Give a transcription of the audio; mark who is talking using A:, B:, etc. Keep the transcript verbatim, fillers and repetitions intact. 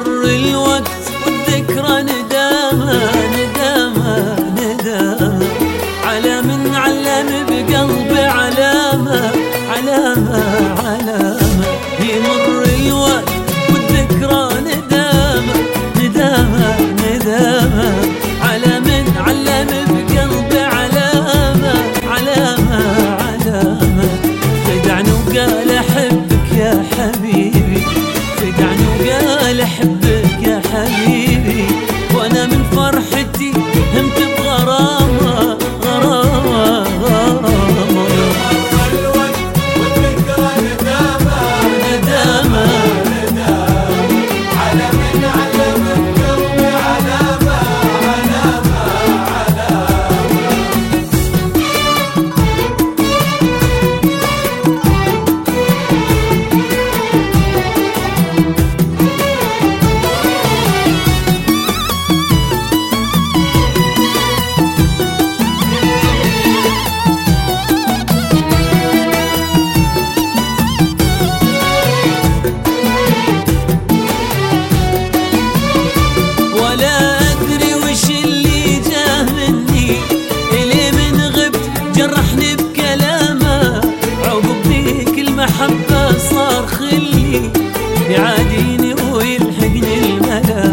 A: يمر الوقت والذكرى ندامة ندامة ندامة على من علم بقلبي علامة علامة علامة. يمر الوقت والذكرى ندامة ندامة ندامة على من علم بقلبي علامة علامة علامة. خدعني وقال أحبك يا حبيبي، خدعني وقال أحبك يا حبيبي، وأنا من فرحتي همت بغرامة غرامة غرامة.
B: يمر الوقت والذكرى ندامة ندامة ندامة على من علم بقلبي علامة علامة علامة.
A: جرحني بكلامه عقب ذيك المحبة صار خلي يعاديني ويلحقني الملام.